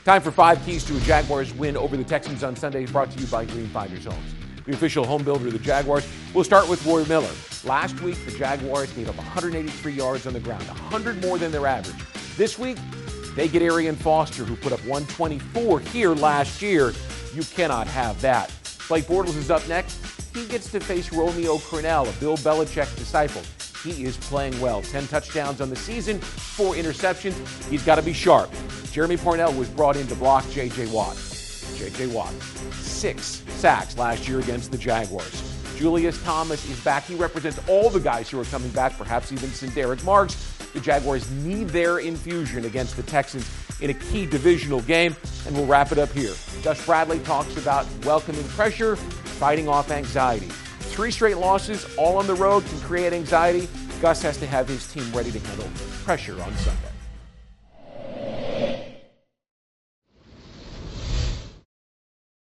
Time for 5 keys to a Jaguars win over the Texans on Sunday, brought to you by Green Finders Homes, the official home builder of the Jaguars. We'll start with Roy Miller. Last week, the Jaguars gave up 183 yards on the ground, 100 more than their average. This week, they get Arian Foster, who put up 124 here last year. You cannot have that. Blake Bortles is up next. He gets to face Romeo Crennel, a Bill Belichick disciple. He is playing well. 10 touchdowns on the season, 4 interceptions. He's got to be sharp. Jeremy Parnell was brought in to block J.J. Watt. J.J. Watt, 6 sacks last year against the Jaguars. Julius Thomas is back. He represents all the guys who are coming back, perhaps even Derek Marks. The Jaguars need their infusion against the Texans in a key divisional game, and we'll wrap it up here. Gus Bradley talks about welcoming pressure, fighting off anxiety. 3 straight losses, all on the road, can create anxiety. Gus has to have his team ready to handle pressure on Sunday.